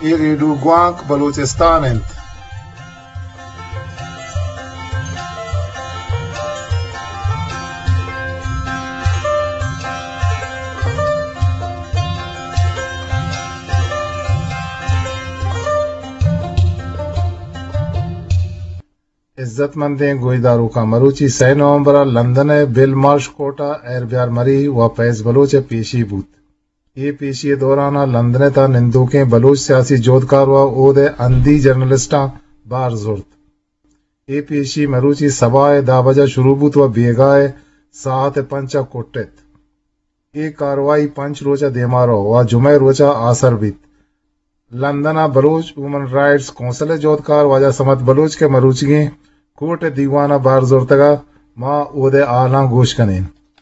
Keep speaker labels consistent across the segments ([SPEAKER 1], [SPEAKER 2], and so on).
[SPEAKER 1] iridu gwank Baluchistan. عزت مندیں گوئیدارو کا مروچی 6 نومبر London بل مارش quota ایر بیار مری و پیز بلوچ پیشی بود. یہ پیشی دورانہ لندن تا نندوکیں بلوچ سیاسی جودکار و عہد اندی جرنلسٹاں بار زورت. یہ پیشی مروچی سبائے دا بجہ شروع بود و بیگائے ساعت 5 کوٹت. یہ کاروائی 5 روچہ دیمارو و جمعہ روچہ آسر بیت. لندنہ بلوچ وومن رائٹس کونسل جودکار واجہ سمت بلوچ کے مروچگیں کوٹ دیوانہ بار زورتگا ماں عہد آلاں گوش کنین.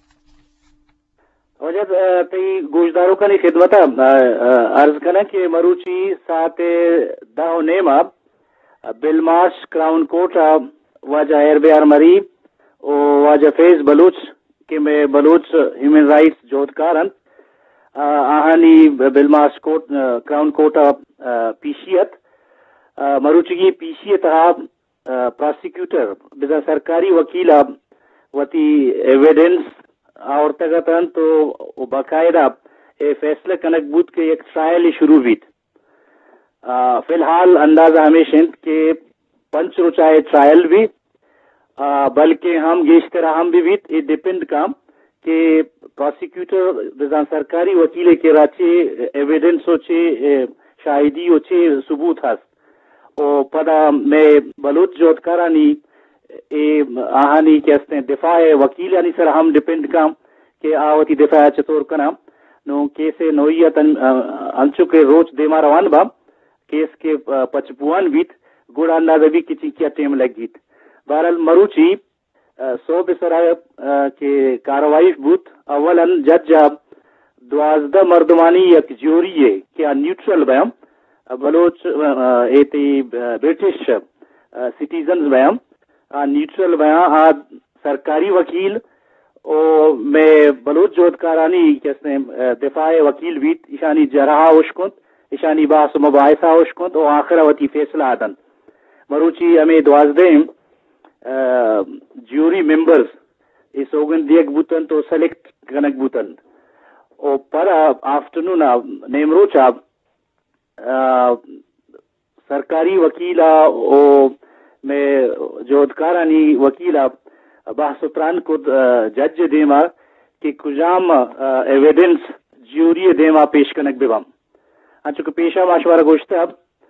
[SPEAKER 2] وجب تی گوشداروں کا خدمت عرض کرنا کہ مروچی ساعت 10 نیمہ بلمارش کراؤن کوٹ واجہ ایر بیار مری واجہ فیض بلوچ کہ میں بلوچ ہیومن رائٹس جودکارن آہانی بلمارش کوٹ کراؤن کوٹا پیشیت مروچگی پیشیت پراسیکیوٹر بدا سرکاری وکیل وتی ایویڈنس اور تگتن تو باقاعدہ فیصلہ کنک بود کے ایک ٹرائل شروع بیت. فی الحال اندازہ ہمیشہ کہ 5 روچائے ٹرائل بھی بلکہ ہم گیشتر ہم بھی بیت یہ ڈیپینڈ کام کہ پراسیکیوٹر بدا سرکاری وکیل کے راچے ایویڈنس ہوچے شاہدی ہوچے ثبوت ہست او پدا میں بلوچ جودکارانی آہانی کہتے ہیں دفاع وکیل یعنی سر ہم ڈیپینڈ کام کہ آوتی دفاع چطور کنا نو کیسے نوعیت انچو کے روچ دیما روان با کیس کے پچپوان بیت گوڑا اندازہ بھی کچی کیا ٹیم لگ گیت. بہرحال مروچی سو بسرائے کے کاروائی بوت اولا جج 12 مردمانی یک جوری ہے کیا نیوٹرل بیام بلوچ ایتی برٹش سٹیزنز بیام نیوٹرل بیاں سرکاری وکیل او میں بلوچ جودکارانی کہتے ہیں دفاع وکیل بیت ایشانی جرحہ اشکنت ایشانی باس مباحثہ اشکنت او آخرہ وتی فیصلہ آدن. مروچی ہمیں 12 جیوری ممبرز اس اوگن دیگ بوتن تو سلیکٹ کنک بوتن او پر آفٹرنون نیمروچا سرکاری وکیلا او میں جودکارانی وکیلا بحث اتران کو جج دیما کہ کجام ایویڈنس جیوری دیما پیش کنک بیوام چونکہ پیشہ ماشوارہ گوشتا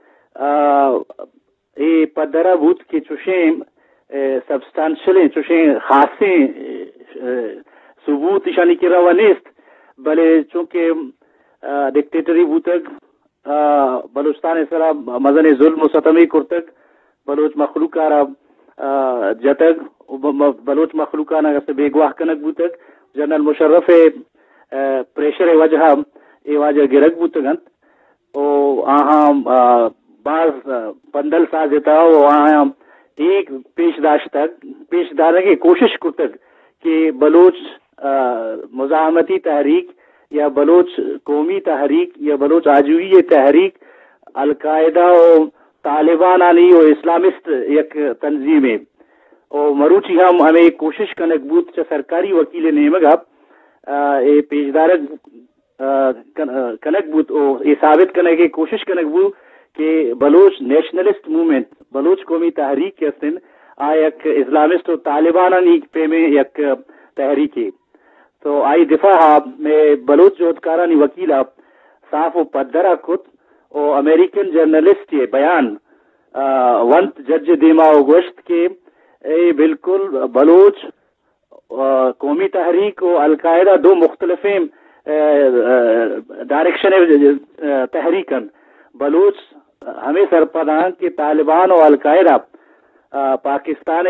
[SPEAKER 2] اے پدرہ بوت کے چوشیں سبسٹانشلیں چوشیں خاصیں ثبوت اشانی کی روانیست بلے چونکہ ڈکٹیٹری بوتک بلوچستان اسرا مزن ظلم و ستمی کرتک بلوچ مخلوقارا جتگ بلوچ مخلوقانا سے بیگواہ کنک بوتک جنرل مشرف پریشر وجہ ای واجہ گرگ بوتگنت او آہاں بعض پندل سازتا او آہاں ایک پیش داشتہ کی کوشش کرتک کہ بلوچ مزاحمتی تحریک یا بلوچ قومی تحریک یا بلوچ آجوئی تحریک القاعدہ و طالبان آنی و اسلامسٹ یک تنظیمیں او مروچی ہمیں کوشش کنک بود چا سرکاری وکیل نیمگا اے پیشدارک کنک بود او اے ثابت کنک کی کوشش کنک بود کہ بلوچ نیشنلسٹ موومنٹ بلوچ قومی تحریک کہتے ہیں یک اسلامسٹ و طالبان آنی پہ میں یک تحریکی تو آئی دفاع میں بلوچ جودکارانی وکیلہ صاف و پدرہ کت او امریکن جرنلسٹ یہ بیان ونت جج دیما و گوشت کے اے بالکل بلوچ قومی تحریک و القاعدہ دو مختلفیں ڈائریکشن تحریکن بلوچ ہمیں سرپران کہ طالبان و القاعدہ پاکستان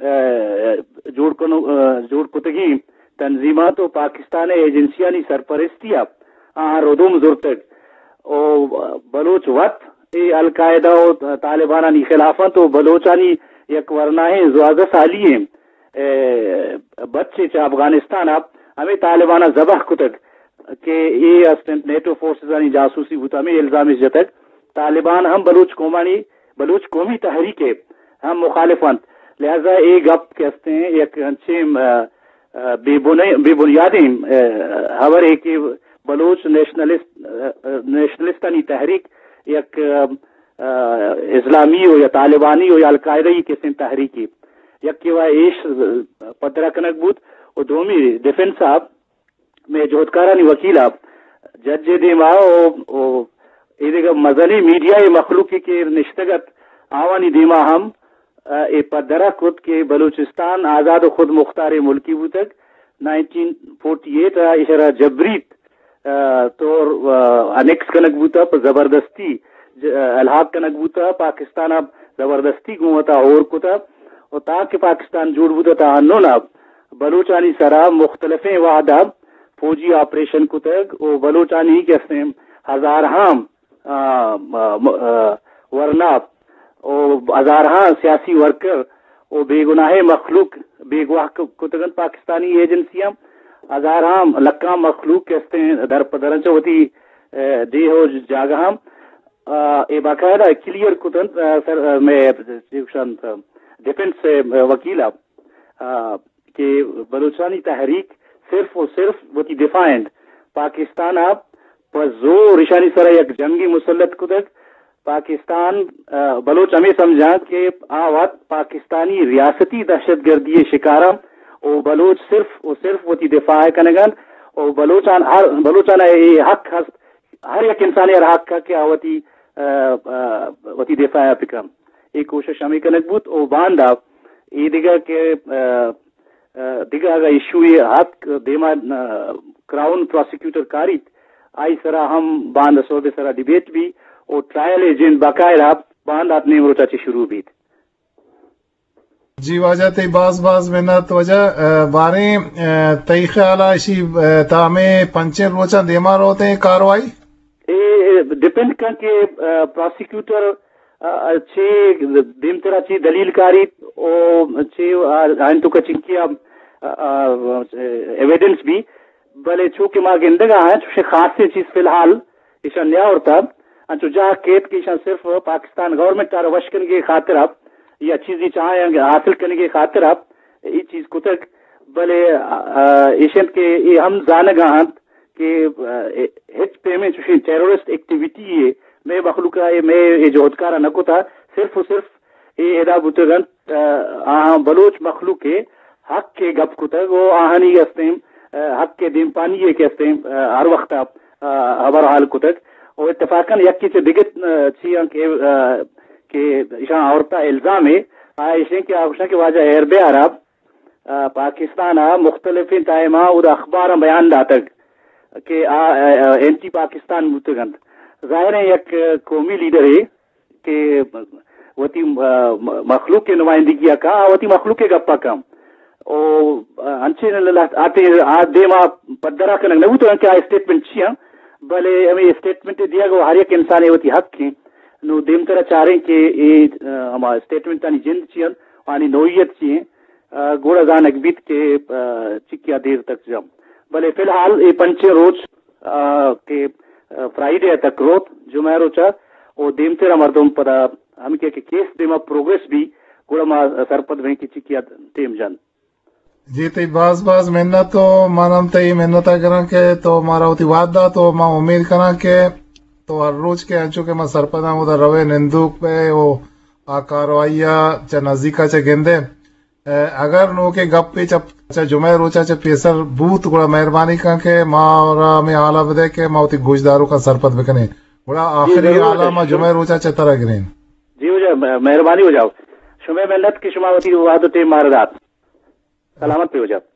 [SPEAKER 2] جوڑ کتگی تنظیمات و پاکستان ایجنسیانی سرپرستیا ردوم زورتک او بلوچ وقت ای القاعدہ و طالبانانی خلافت و بلوچانی یک ورناہ زوازہ سالی ہیں بچے چا افغانستان ہمیں طالبانہ ذبح کتک کہ یہ اسٹنٹ نیٹو فورسز آنی جاسوسی ہوتا ہمیں الزام جتک طالبان ہم بلوچ قومی تحریک ہے ہم مخالفت لہذا ایک گپ کہتے ہیں ایک اچھے بے بنیادی خبر ہے کہ بلوچ نیشنلسٹانی تحریک یک اسلامی ہو یا طالبانی ہو یا القاعدہ قسم تحریکی یک کہ وہ ایش پدرہ کنک بود و دومی ڈیفنس صاحب میں جوہدکارانی وکیل آپ جج دیما ادھر مدنی میڈیا مخلوقی کے نشتگت آوانی دیما ہم اے پدرہ خود کے بلوچستان آزاد و خود مختار ملکی بو تک 1948 اشارہ جبریت طور انیکس کنک بوتا پر زبردستی الحاق کنک بوتا پاکستان اب زبردستی گوتا اور کتا اور تاکہ پاکستان جوڑ بوتا تا انونا بلوچانی سرا مختلف وعدہ فوجی آپریشن کتگ او بلوچانی کہتے ہیں ہزارہاں ورنہ او ہزارہاں سیاسی ورکر او بے گناہ مخلوق بے گواہ کتگن پاکستانی ایجنسیاں ہزارہاں لکاں مخلوق کہتے ہیں در پدرنچ ہوتی دے ہو جاگہ اے باقاعدہ کلیئر کتن سر میں ڈیفنس وکیل کہ بلوچستانی تحریک صرف و صرف وتی ڈیفائنڈ پاکستان آپ پر زور اشانی سر یک جنگی مسلط کتک پاکستان بلوچ ہمیں سمجھا کہ آوات پاکستانی ریاستی دہشت گردی شکارہ او بلوچ صرف و صرف وتی دفاع کنگان او بلوچان حق ہر یک انسانی حق کا کہ وتی دفاع پکم ایک کوشش ہمیں کنک بوت او باندھا یہ دیگا کہ دیگا اگر ایشو حق دیما کراؤن پروسیکیوٹر کاری آئی سرا ہم باندھ صوبے سرا ڈیبیٹ بھی اور ٹرائل ایجنٹ باقاعدہ باندھ اپنے مروچا چی شروع بھی
[SPEAKER 1] جی واجہ تی باز منت وجہ بارے تی خیالہ اسی تامے پنچر روچا دیما روتے ہیں کاروائی
[SPEAKER 2] ڈیپینڈ کر کے پروسیکیوٹر چھ دیم طرح چھ دلیل کاری او چھ آئنتو کا چنکیا ایویڈنس بھی بلے چونکہ ماں گندگاہ ہیں چوشے خاصی چیز فی الحال ایشان نیا ہوتا انچو جہاں کیت کی ایشان صرف پاکستان گورنمنٹ تارا وشکن کے خاطر آپ یا چیزی چاہیں حاصل کرنے کے خاطر آپ یہ چیز کو تک بلے ایشان کے ہم زانگاہ کہ ہچ پیمنٹ چوشے ٹیرورسٹ ایکٹیویٹی ہے میں مخلوق ہے میں جوہدکارہ نکو تھا صرف و صرف یہ ادا بوتگن بلوچ مخلوق کے حق کے گپ کو تک وہ آہنی کہتے ہیں حق کے دیم پانی یہ کہتے ہیں ہر وقت آپ ہبر حال کو تک اور اتفاقاً یکی سے دگت چیئن کہ ایشان عورتہ الزام ہے ایشان کی آگوشن کے واجہ ایربے عرب پاکستان مختلف ٹائمہ اور اخبار بیان داتک کہ اینٹی پاکستان بوتگن ظاہر ہے ایک قومی لیڈر ہے کہ وتی مخلوق کے نمائندگی کا وتی مخلوق کے گپا کام او انچے آتے دیما پدرا کنگ نبو تو ان کے اسٹیٹمنٹ چیا بلے ہمیں اسٹیٹمنٹ دیا گا ہر ایک انسان ہے وتی حق کی نو دیم طرح چاہ رہے کہ یہ ہمارا اسٹیٹمنٹ تانی جند چیئن وانی نوعیت چیئن گوڑا زان اکبیت کے چکیا دیر تک جام بلے فی الحال یہ پنچے روز کے فرائیڈے تک روت جمعہ روچا اور دیم تیرا مردم پدا ہم کہ کیس دیما پروگریس بھی گوڑا ما سرپد بھیں کی چکیا تیم جان
[SPEAKER 1] جی تی باز محنت تو مانم تی محنت کرن کے تو مارا ہوتی وعد دا تو میں امید کرن کہ تو ہر روز کے انچو کہ میں سرپد ہوں ادھر روے نندوک پہ وہ کاروائی چا نزدیکا چا گندے اگر نو کے گپ پہ چا جمعہ روچا چا پیسر بوت گوڑا مہربانی کن کے مارا میں آلہ بدے کے ماوتی گوشداروں کا سرپد بکنے گوڑا آخری آلہ ما جمعہ روچا چا طرح گرین
[SPEAKER 2] جی ہو جاؤ مہربانی ہو جاؤ شمع محنت کی شماوتی وعدو ٹیم ماردات سلامت پہ ہو جاؤ